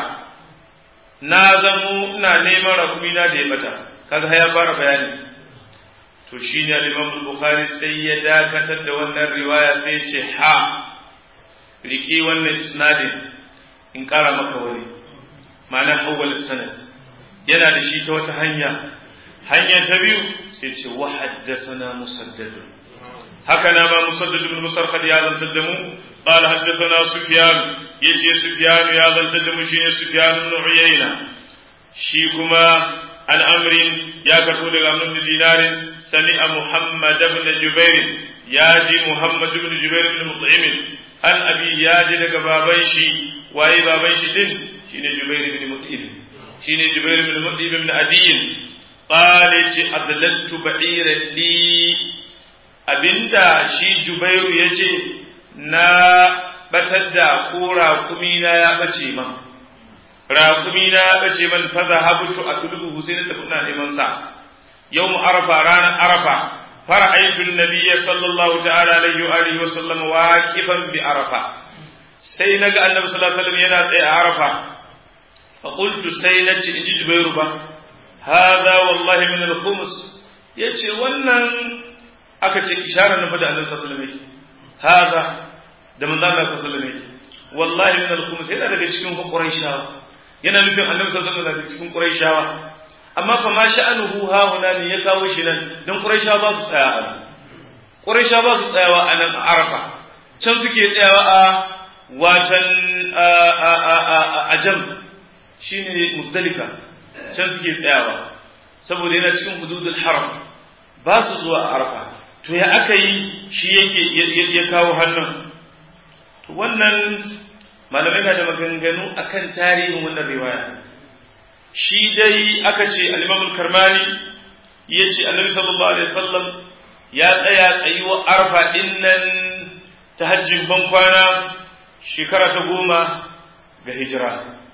نازمو إنا نيمن راقمينا دي بتا kaga ya fara bayani to shine al-Imam al-Bukhari sai ya dakatar da wannan riwaya sai ce ha riki wannan isnadin in kara maka wani ma'ana awwal sanad yana da shi ta wata hanya ta biyu sai ce wa haddathana musaddad haka na ma musaddad ibn musarhad ya zantar da mu qala haddathana sufyan yace sufyan ya zantar da mu shine sufyan ibn uyayna shi kuma الأمر يا كربون من دينار سمع محمد بن جبير ياجي محمد بن جبير بن مطعم أن أبي ياجي لك بابيشي وأي بابيشي دين شين جبير بن مطعم شين جبير بن مطعم بن أدين قال أضللت بعيرا لي أبندا شي جبير يجي نا بتدى كورا كمينا يا بچيما raƙumina ya ɓace man faza habutu a tulubu sai na tafi ina neman sa yau mu arafa ranar arafa fara aikin nabiyya sallallahu ta'ala alaihi wa alihi wa sallam waqifan bi arafa sai naga annabi sallallahu alaihi wasallam yana tsaye a arafa fa qultu sai nace inji jubairu ba hadha wallahi min al-khums yace wannan aka ce isharar na fada annabi sallallahu alaihi wasallam hadha da manzo Allah sallallahu alaihi wasallam wallahi min al-khums yana daga cikin quraishawa yana nufin annabi sallallahu alaihi wasallam cikin quraishawa amma fa ma sha'anuhu ha huna ne ya kawo shi nan dan quraishawa ba su tsaya a quraishawa ba su tsayawa a nan arafa can suke tsayawa a watan ajam shine muzdalifa can suke tsayawa saboda yana cikin hududul haram ba su zuwa arafa to ya aka yi shi yake ya kawo hannun to wannan malamai na da maganganu akan tarihin wannan riwaya shi dai aka ce al-Imam al-Karmani yace Annabi sallallahu alaihi wasallam ya tsaya tsayuwa arfa dinnan ta hajjin ban kwana shekara ta 10 ga hijira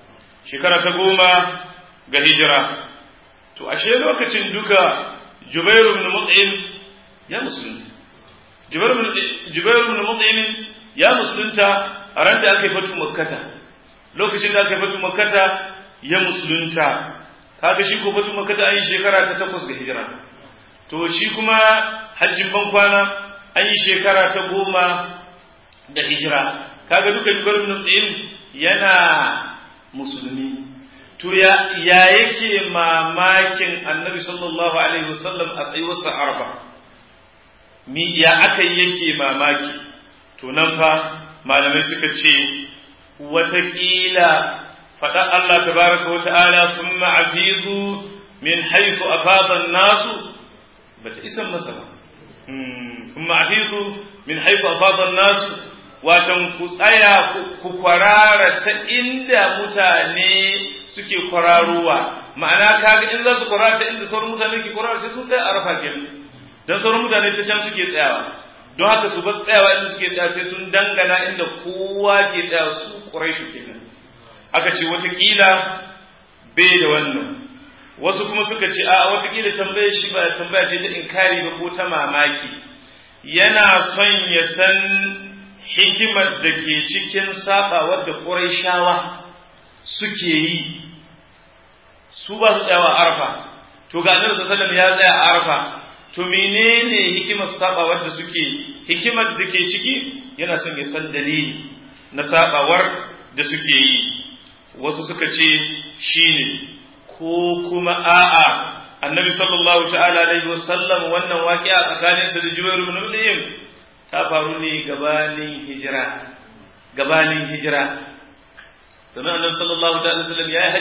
to ashe lokacin duka Jubair ibn Mut'im ya musulunta Jubair ibn Mut'im ya musulunta a ran da aka yi fatu makkata lokacin da aka yi fatu makkata ya musulunta kaga shi ko fatu makkata an yi shekara ta 8 ga hijira to shi kuma hajjin ban kwana an yi shekara ta 10 da hijira kaga duka Jubair ibn Mut'im yana musulmi to ya yake mamakin Annabi sallallahu alaihi wasallam a tsayuwarsa Arafa ya aka yake mamaki to nan fa malamai suka ce watakila faɗa Allah tabaraka wa ta'ala thumma afizu min haythu afada an-nasu bata isan masa ba thumma afizu min haythu afada an-nasu watan ku tsaya ku kwarara ta inda mutane suke kwararowa ma'ana kaga in za su kwarara ta inda sauran mutane ke kwarara sai sun tsaya arafa kenan dan sauran mutane ta can suke tsayawa don haka su ba tsayawa inda suke tsaya sai sun dangana inda kowa ke tsaya su Quraishu kenan aka ce watakila bai da wannan wasu kuma suka ce a watakila tambayar shi ba tambaya ce ta inkari ba ko ta mamaki yana son ya san hikimar da ke cikin sabawar da Quraishawa suke yi su ba su tsayawa Arafa to ga Annabi sallallahu alaihi wasallam ya tsaya a Arafa to menene hikimar sabawar da suke hikimar da ke ciki yana son ya san dalili na sabawar da suke yi wasu suka ce shine ko kuma a'a annabi sallallahu ta'ala alaihi wasallam wannan waqi'a tsakaninsa da Jubair ibn Mut'im ta faru ne gabanin hijira domin annabi sallallahu ta'ala alaihi wasallam yayi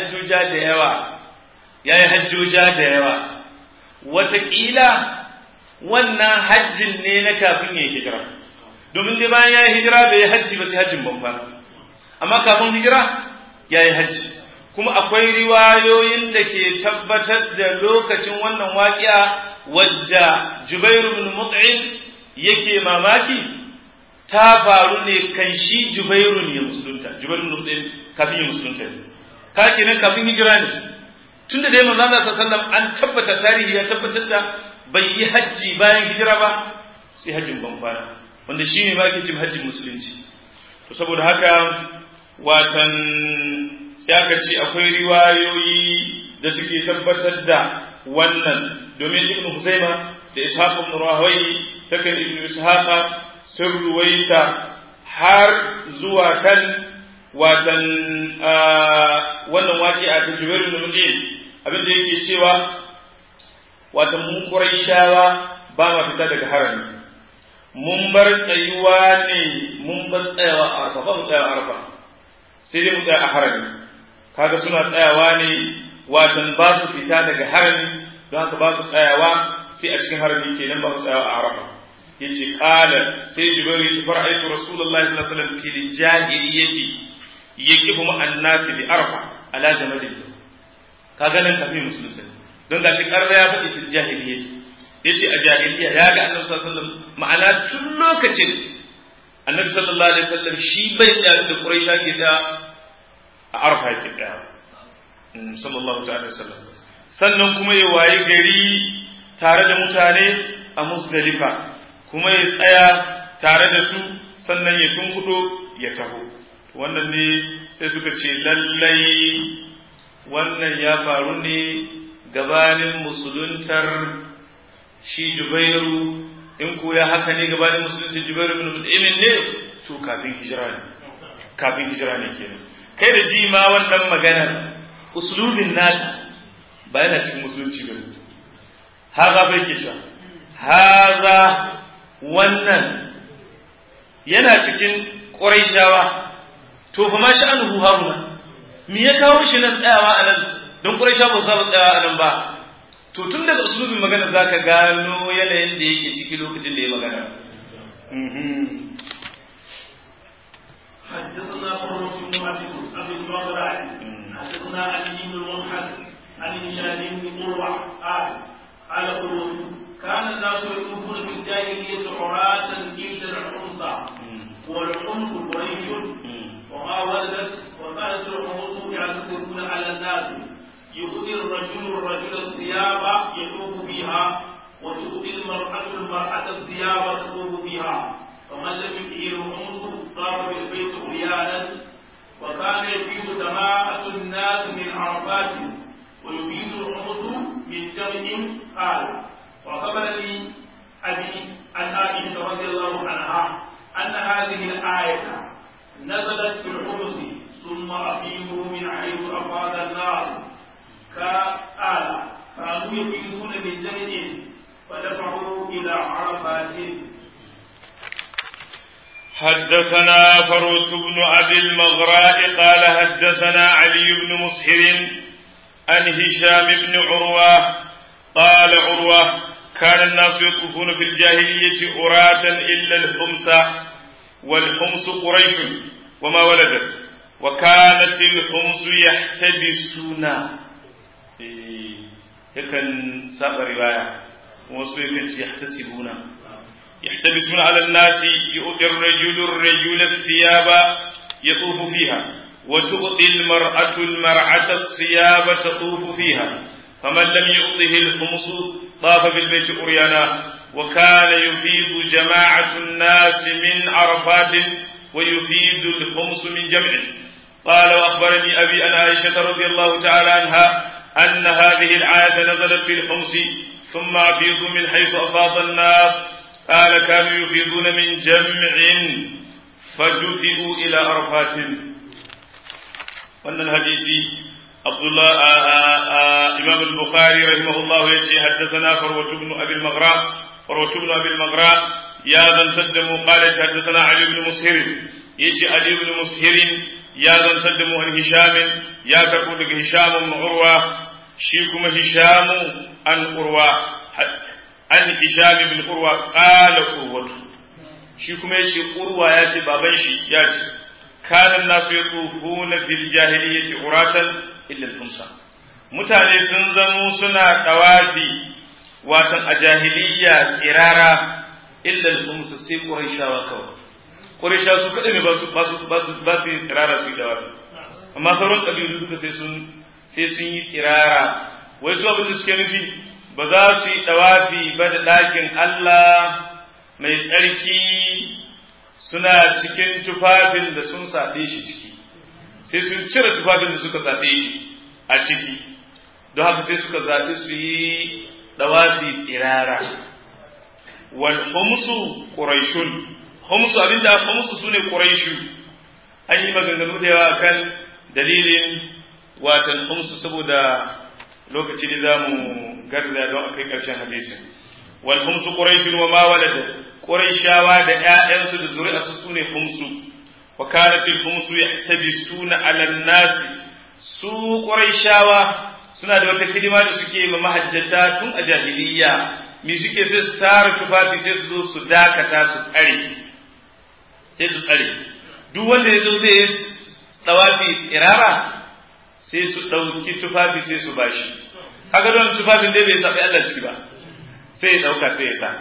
hajjoja da yawa wataƙila wannan hajjin ne na kafin ya hijira domin dai bayan ya yi hijira bai yi hajji ba sai hajjin babba amma kafin hijira ya yi hajji kuma akwai riwayoyin da ke tabbatar da lokacin wannan waƙiya wadda Jubair ibn Mut'im yake mamaki ta faru ne kan shi Jubairun ya musulunta Jubair ibn Mut'im kafin ya musulunta ka kenan kafin hijira ne tunda dai manzo Allah sallallahu alaihi wasallam an tabbata tarihi ya tabbatar da bai yi hajji bayan hijira ba sai hajjin ban kwana wanda shine ma ake cin hajjin musulunci to saboda haka watan sai aka ce akwai riwayoyi da suke tabbatar da wannan domin Ibn Huzaima da Ishaq ibn Rahawi takan Ibn Ishaq sun ruwaita har zuwa kan watan wannan waqi'a ta Jubair ibn Mut'im abinda yake cewa watan mu Quraishawa ba ma fita daga harami mun bar tsayuwa ne mun bar tsayawa a Arfa ba mu tsaya a Arfa sai dai mu tsaya a harami kaga suna tsayawa ne watan ba su fita daga harami don haka ba su tsayawa sai a cikin harami kenan ba su tsayawa a Arfa yace qala sai Jibril ya fara'aitu Rasulullahi sallallahu alaihi wasallam fil jahiliyyati yaqifu ma'an nas bi Arfa ala jamalin kaga nan kafin musulunci don gashi karra ya faɗi fil jahiliyyati yace a jahiliya ya ga Annabi sallallahu alaihi wasallam ma'ana tun lokacin Annabi sallallahu alaihi wasallam shi bai tsaya da Quraisha ke da a Arfa yake tsaya sallallahu alaihi wasallam sannan kuma ya wayi gari tare da mutane a Muzdalifa kuma ya tsaya tare da su sannan ya tunkudo ya taho wannan ne sai suka ce lallai wannan ya faru ne gabanin musuluntar shi Jubairu in ko ya haka ne gabanin musuluntar Jubairu ibn Mut'im ne to kafin hijira ne kenan kai da ji ma wannan maganar uslubin nata ba yana cikin musulunci ba haza bai ke cewa haza wannan yana cikin Quraishawa to fa ma sha'anuhu hauna me ya kawo shi nan tsayawa a nan don Quraishawa ba za su tsayawa a nan ba to tun daga usulubin magana zaka gano yanayin da yake ciki lokacin da ya magana حدثنا قرة بن أبي البغداد حدثنا علي بن المصحف عن هشام بن قروة قال قروة كان الناس يطوفون في الجاهلية عراة إلا الحمصى والحمص قريش وما ولدت وكانت الحمص يعتكفون على الناس يؤذي الرجل الثياب يطوف بها وتؤذي المرأة الثياب تطوف بها فمن لم يؤذيه الحمص طاف بالبيت عريانا وكان يفيض جماعة الناس من عرفات ويفيض الحمص من جمع قال وخبرني أبي عن عائشة رضي الله عنها أن هذه الآية نزلت في الحمص ثم أفيضوا من حيث أفاض الناس كانوا يفيضون من جمع فدفعوا إلى عرفات. حدثنا فروت بن أبي المغراء قال حدثنا علي بن مسهر عن هشام بن عروة قال عروة كان الناس يطوفون في الجاهلية عراة إلا الحمص والحمص قريش وما ولدت وكانت الحمص يحتبسون يكن ساق رواية وصويكن يحتبسون على الناس يؤتي الرجل الثياب يطوف فيها وتؤتي المرأة الثياب تطوف فيها فمن لم يؤته الحمص طاف بالبيت عريانا وكان يفيض جماعة الناس من عرفات ويفيد الحمص من جمع. قال وأخبرني أبي أن عائشة رضي الله تعالى عنها أن هذه الآية نزلت في الحمص ثم أفيضوا من حيث أفاض الناس. قال كانوا يفيضون من جمع فدفئوا إلى عرفات. وأن الحديث عبد الله إمام البخاري رحمه الله يجي حدثنا فروة بن أبي المغراء يا ذا تدموا قال حدثنا علي بن مسهر يجي علي بن مسهر يا ذا تدموا عن هشام يا كربون هشام بن عروة شيكم هشام عن عروة عن هشام بن عروة قال عروة شيكم يجي عروة ياتي بابنشي ياتي كان الناس يطوفون في الجاهلية عراة إلا الأنثى mutane sun zamo suna tawafi watan a jahiliya tsirara illa al-umsa sai quraishawa kawai quraisha su kada ne ba su tsirara su yi tawafi amma sauran kabilu duka sai sun yi tsirara wai su abin da suke nufi ba za su yi tawafi ba da ɗakin Allah mai tsarki suna cikin tufafin da sun saɗe shi ciki sai sun cire tufafin da suka saɗe shi a ciki don haka sai suka zaɓi su yi ɗawafi tsirara wal humsu quraishun humsu abinda humsu sune quraishu an yi maganganu da yawa kan dalilin watan humsu saboda lokaci da zamu garza don akai karshen hadisin wal humsu quraishun wa ma walada quraishawa da ƴaƴansu da zuri'arsu sune humsu wa kanat al humsu yahtabisuna ala an-nas su quraishawa suna da wata hidima da suke ma mahajjata tun a jahiliya mi suke sai su tara tufafi sai su zo su dakata su tsare duk wanda ya zo zai yi tsawafi tsirara sai su ɗauki tufafi sai su bashi kaga don tufafin dai bai saɓi Allah ciki ba sai ya ɗauka sai ya sa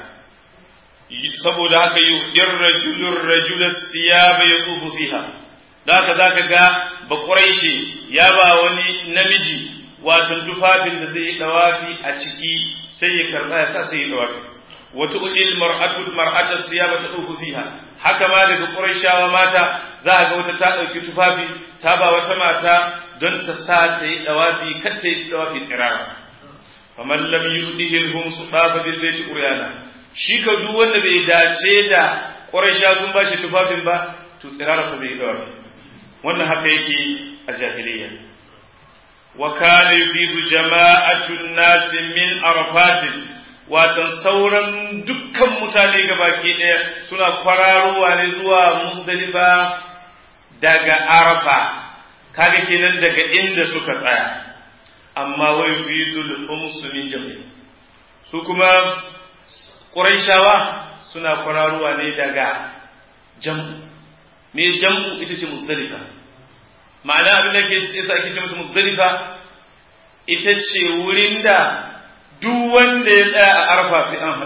saboda haka yuhdir rajulun siyaba yatufu fiha da haka zaka ga ba quraishi ya ba wani namiji wato tufafin da zai yi dawafi a ciki sai ya karba ya sa sai ya dawafi wata udil mar'atu siyaba tatufu fiha haka ma daga quraishawa mata za ga wata ta dauki tufafi ta ba wata mata don ta sa ta yi dawafi kar ta yi dawafi tsirara faman lam yudihilhum sudafa bil baiti uryana shi ka duk wanda bai dace da quraisha sun bashi tufafin ba to tsirara fa bai dawafi wannan haka yake a jahiliyya wa kana yufidu jama'atun nas min arafatin watan sauran dukkan mutane gabaki ɗaya suna kwararowa ne zuwa Muzdalifa daga Arafa kaga kenan daga inda suka tsaya amma wa yufidul khums min jami' su kuma Quraishawa suna kwararowa ne daga jam'u me jam'u ita ce Muzdalifa ma'ana abin da yasa ake ce mata Muzdalifa ita ce wurin da duk wanda ya tsaya a Arfa sai an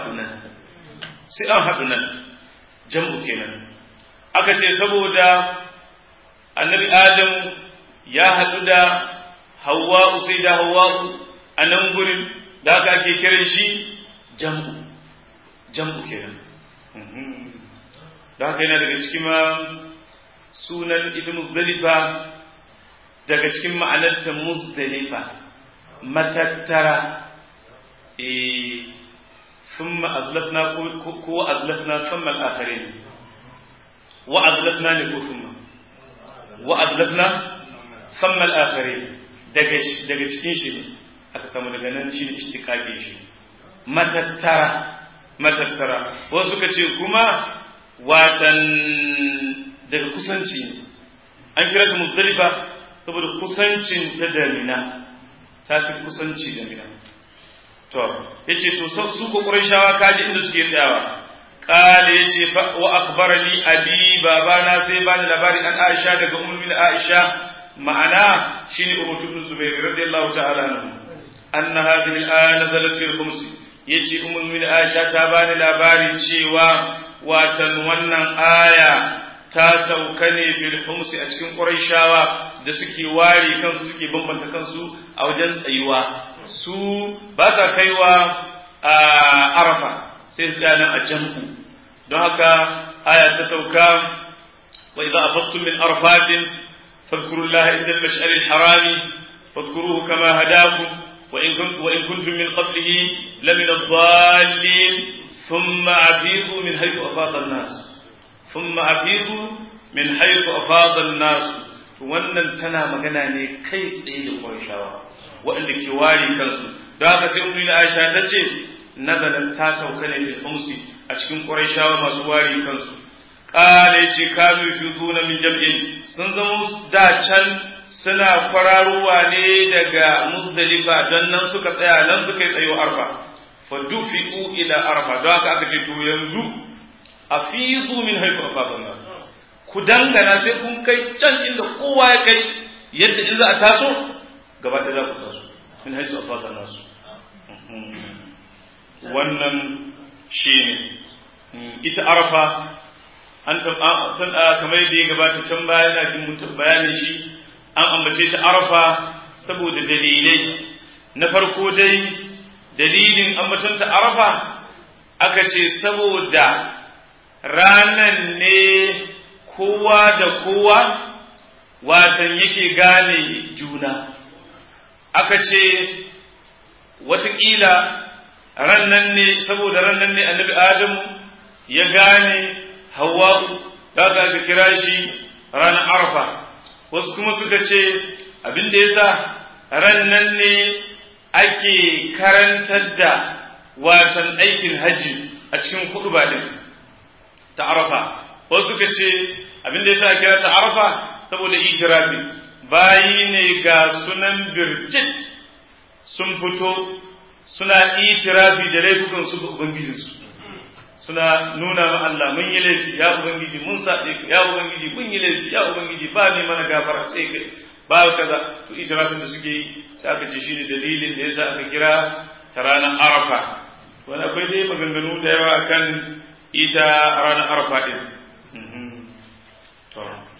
haɗu nan jam'u kenan aka ce saboda annabi Adamu ya haɗu da Hawwa'u sai da Hawwa'u a nan gurin da aka ake kiran shi jam'u kenan da haka yana daga cikin ma sunan ita Muzdalifa daga cikin ma'anarta Muzdalifa matattara ثم أزلفنا كو أزلفنا ثم الآخرين وأزلفنا نكو وأزلفنا ثم الآخرين daga cikin shi ne aka samu daga nan shi ne ishtiqaqi shi matattara wasu suka ce kuma watan daga kusanci ne an kira ta Muzdalifa saboda kusancin ta da Mina ta fi kusanci da Mina to yace to su ko Qurayshawa kaji inda suke tsayawa qala yace wa akhbarani abi babana sai bani labari an Aisha daga ummul Aisha ma'ana shine Urwa ibn Zubayr radiyallahu ta'ala anhu anna hadhihi al-aya nazalat fil khums yace ummul Aisha ta bani labari cewa watan wannan aya ta sauka ne fil khums a cikin Qurayshawa da suke ware kansu suke bambanta kansu a wajen tsayuwa su ba ta kaiwa a Arafa sai su nan a jam'u don haka aya ta sauka wa idza afadtum min arafatin fadhkurullaha inda al-mash'ar al-harami fadhkuruhu kama hadakum wa in kuntum min qablihi lamin ad-dallin thumma afidu min haythu afada an-nas to wannan tana magana ne kai tsaye da Qurayshawa waɗanda ke ware kansu don haka sai ummi Aisha ta ce nazalan ta sauka ne fil umsi a cikin Qurayshawa masu ware kansu qala yace kanu yuzuna min jam'in sun zama da can suna kwararowa ne daga Muzdalifa dan nan suka tsaya nan suka yi tsayo Arfa fa dufi'u ila Arfa don haka aka ce to yanzu afizu min haythu afada nas ku dangana sai kun kai can inda kowa ya kai yadda in za a taso gaba ɗaya za ku taso min haythu afada nas wannan shine ita Arfa an kamar yadda ya gabata can baya na jin bayanin shi an ambace ta Arfa saboda dalilai na farko dai dalilin ambatanta Arfa aka ce saboda ranan ne kowa da kowa watan yake gane juna aka ce watakila rannan ne saboda rannan ne annabi Adamu ya gane Hawwa'u daga aka kira shi ranar Arfa wasu kuma suka ce abin da yasa rannan ne ake karantar da watan aikin haji a cikin huduba din ta Arfa wasu suka ce abin da yasa ake kira ta Arfa saboda itirafi bayi ne ga sunan birjit sun fito suna itirafi da laifukan su ga ubangijinsu suna nuna ma Allah mun yi laifi ya ubangiji mun saɗe ka ya ubangiji mun yi laifi ya ubangiji ba ne mana gafara sai kai ba kaza to itirafin da suke yi sai aka ce shine dalilin da yasa aka kira ta ranar Arafa wani akwai dai maganganu da yawa akan ita ranar Arafa din to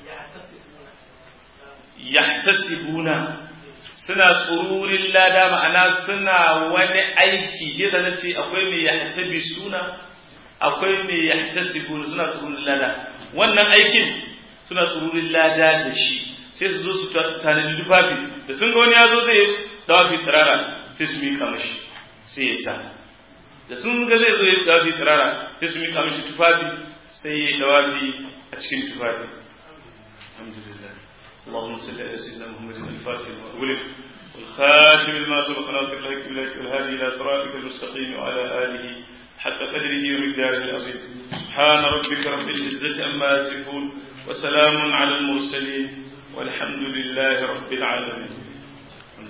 yahtasibuna suna tsururin lada ma'ana suna wani aiki shi da nace akwai mai yahtabi suna akwai mai yahtasibu suna tsururin lada wannan aikin suna tsururin lada da shi sai su zo su tanadi tufafi da sun ga wani ya zo zai dawafi tsirara sai su mika mashi sai ya sa da sun ga zai zo ya dawafi tsirara sai su mika mashi tufafi sai ya dawafi a cikin tufafi alhamdulillah اللهم صل على سيدنا محمد الفاتح لما أغلق والخاتم لما سبق ناصر الحق بالحق والهادي إلى صراطك المستقيم وعلى آله حق قدره ومقداره العظيم سبحان ربك رب العزة عما يصفون وسلام على المرسلين والحمد لله رب العالمين